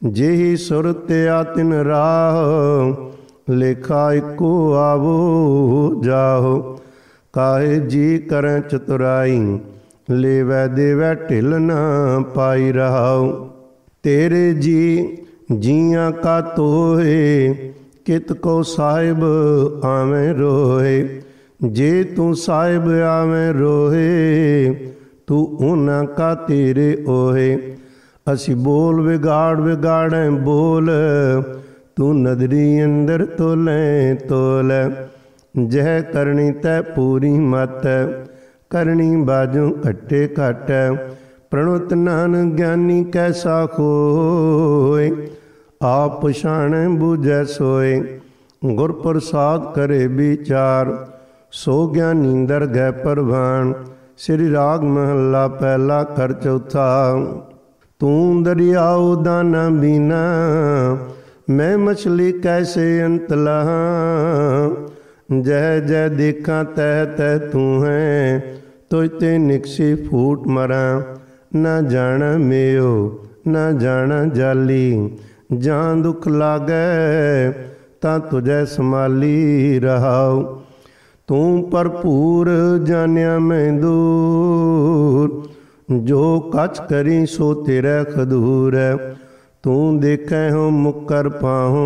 जेहि सुरत आतिन राह, लेखा एको आवो जाहो। काहे जी करें चतुराई, लेवै देवै ढिल न पाई रहाओ। तेरे जी जियां का तोहे, कित को साहिब आवें रोहे। जे तू साहिब आवें रोहे, तू उन्हां का तेरे ओहे। असी बोल विगाड़ विगाड़ें बोल, तू नदरी अंदर तोलें तोल। जह करनी तै पूरी मत, करनी बाजों घटे घट। प्रणुत नानक ज्ञानी कैसा खोए, आप पछाणै बूझै सोए। गुर प्रसाद करे विचार, सो ज्ञानी दरगह परवान। श्री राग महला पहला कर चौथा। तू दरियाओ दाना बीना, मैं मछली कैसे अंत लहा। जह जह देखा तह तह तू है, तुझ ते निकसी फूट मरा। न जाना मेयो न जाना जाली, जान दुख लागै तां तुझै संभाली रहाओ। तू भरपूर जानिया मैं दूर, जो कछ करी सो तेरा खदूर। तू देखे हो मुकर पाहूँ,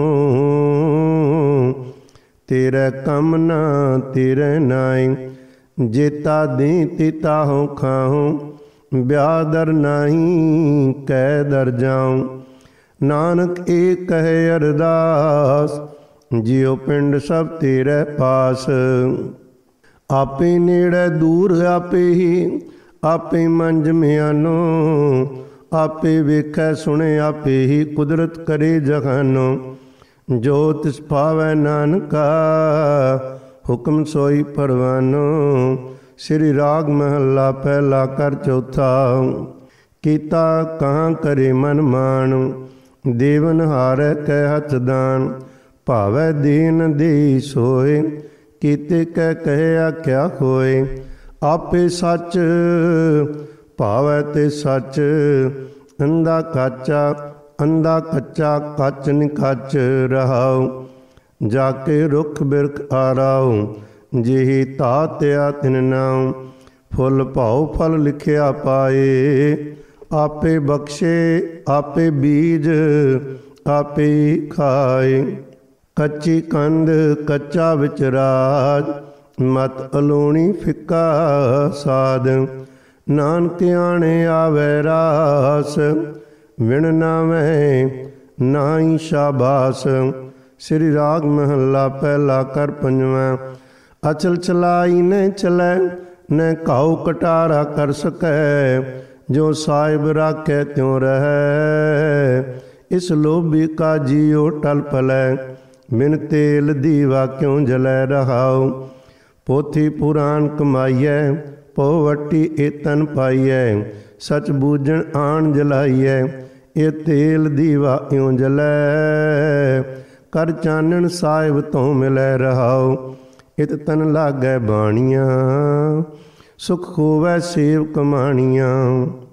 तेरे कम ना तेरे नाई। जेता दी तिता हो खाहूँ, ब्यादर नाही कै दर जाऊँ। नानक एक कहे अरदास, जियो पिंड सब तेरे पास। आपे नेड़े दूर आपे ही, आपे मंझ म्यानो। आपे वेखै सुने आपे ही, कुदरत करे जहानो। जो तिस पावै नानका, हुक्म सोई परवानो। श्री राग महला पहला कर चौथा। कीता कहाँ करे मन मान, देवन हारै कै हथ दान। भावै दीन देई सोए, कीते कै कहया क्या खोए। आपे सच भावै ते सच, अंधा काचा अंधा कच्चा कच निकच रहाओ। जाके रुख बिरख आराओ, जेहि तात्या तिन नाम। फुल भाव फल लिखिया पाए, आपे बख्शे आपे बीज आपे खाए। कच्ची कंद कच्चा विचराज, मत अलोणी फिक्का साध। नानक आणे आवे रास, विण नावै नाई शाबास। श्री राग महला पहला कर पंजवां। अचल चलाई न चलै, न घाऊ कटारा कर सकै। जो साहिब राखे त्यों रहै, इस लोभी का जियो टल पलै। बिन तेल दीवा क्यों जलै रहाओ। पोथी पुराण कमाइयै, पोवटी एतन पाइयै। सच बूझण आण जलाइयै, ये तेल दीवा इਉਂ जलै। कर चानण साहिब तो मिलै रहाओ। इत तन लागै बाणियाँ, सुख होवै सेव कमाणियाँ।